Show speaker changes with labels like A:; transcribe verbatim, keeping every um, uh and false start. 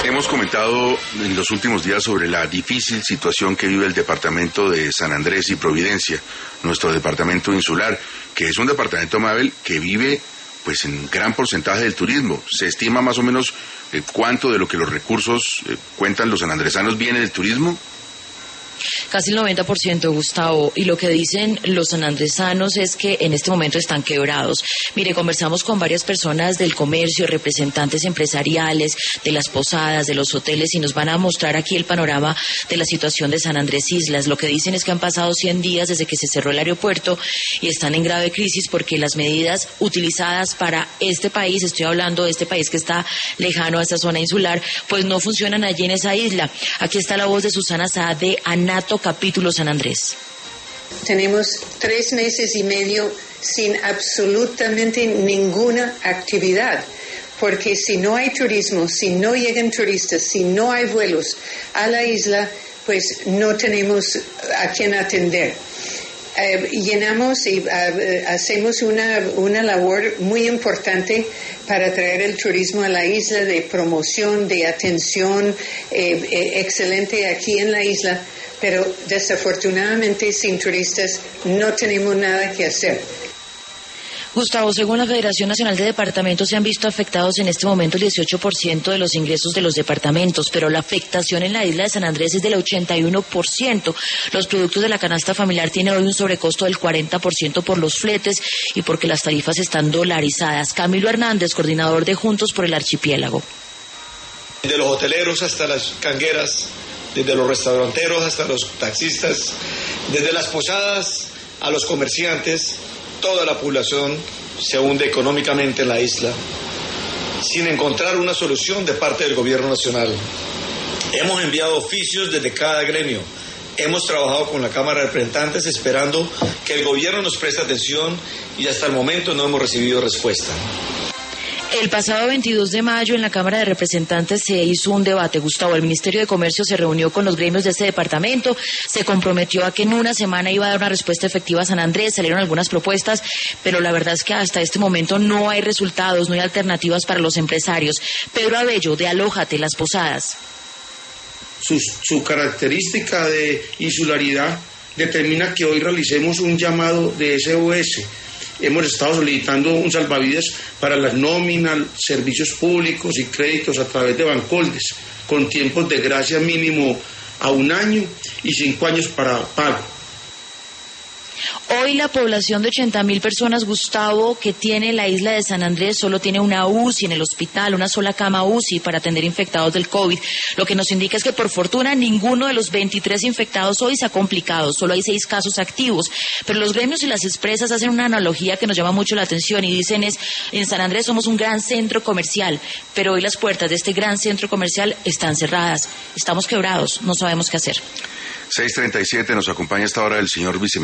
A: Hemos comentado en los últimos días sobre la difícil situación que vive el departamento de San Andrés y Providencia, nuestro departamento insular, que es un departamento, Mabel, que vive pues en gran porcentaje del turismo. Se estima más o menos eh, cuánto de lo que los recursos eh, cuentan los sanandresanos viene del turismo.
B: Casi el noventa por ciento, Gustavo, y lo que dicen los sanandresanos es que en este momento están quebrados. Mire, conversamos con varias personas del comercio, representantes empresariales, de las posadas, de los hoteles, y nos van a mostrar aquí el panorama de la situación de San Andrés Islas. Lo que dicen es que han pasado cien días desde que se cerró el aeropuerto y están en grave crisis porque las medidas utilizadas para este país, estoy hablando de este país que está lejano a esta zona insular, pues no funcionan allí en esa isla. Aquí está la voz de Susana Saad de Anato Capítulo San Andrés.
C: Tenemos tres meses y medio sin absolutamente ninguna actividad, porque si no hay turismo, si no llegan turistas, si no hay vuelos a la isla, pues no tenemos a quién atender. Eh, llenamos y uh, hacemos una, una labor muy importante para traer el turismo a la isla, de promoción, de atención eh, eh, excelente aquí en la isla, pero desafortunadamente sin turistas no tenemos nada que hacer.
B: Gustavo, según la Federación Nacional de Departamentos, se han visto afectados en este momento el dieciocho por ciento de los ingresos de los departamentos, pero la afectación en la isla de San Andrés es del ochenta y uno por ciento. Los productos de la canasta familiar tienen hoy un sobrecosto del cuarenta por ciento por los fletes y porque las tarifas están dolarizadas. Camilo Hernández, coordinador de Juntos por el Archipiélago.
D: Desde los hoteleros hasta las cangueras, desde los restauranteros hasta los taxistas, desde las posadas a los comerciantes, toda la población se hunde económicamente en la isla, sin encontrar una solución de parte del gobierno nacional. Hemos enviado oficios desde cada gremio, hemos trabajado con la Cámara de Representantes esperando que el gobierno nos preste atención y hasta el momento no hemos recibido respuesta.
B: El pasado veintidós de mayo en la Cámara de Representantes se hizo un debate, Gustavo. El Ministerio de Comercio se reunió con los gremios de este departamento, se comprometió a que en una semana iba a dar una respuesta efectiva a San Andrés, salieron algunas propuestas, pero la verdad es que hasta este momento no hay resultados, no hay alternativas para los empresarios. Pedro Abello, de Alójate, Las Posadas.
E: Su, su característica de insularidad determina que hoy realicemos un llamado de S O S. Hemos estado solicitando un salvavidas para las nóminas, servicios públicos y créditos a través de Bancoldes, con tiempos de gracia mínimo a un año y cinco años para pago.
B: Hoy la población de ochenta mil personas, Gustavo, que tiene la isla de San Andrés, solo tiene una U C I en el hospital, una sola cama U C I para atender infectados del COVID. Lo que nos indica es que por fortuna ninguno de los veintitrés infectados hoy se ha complicado, solo hay seis casos activos. Pero los gremios y las empresas hacen una analogía que nos llama mucho la atención y dicen es, en San Andrés somos un gran centro comercial, pero hoy las puertas de este gran centro comercial están cerradas, estamos quebrados, no sabemos qué hacer.
A: seis treinta y siete, nos acompaña a esta hora el señor viceministro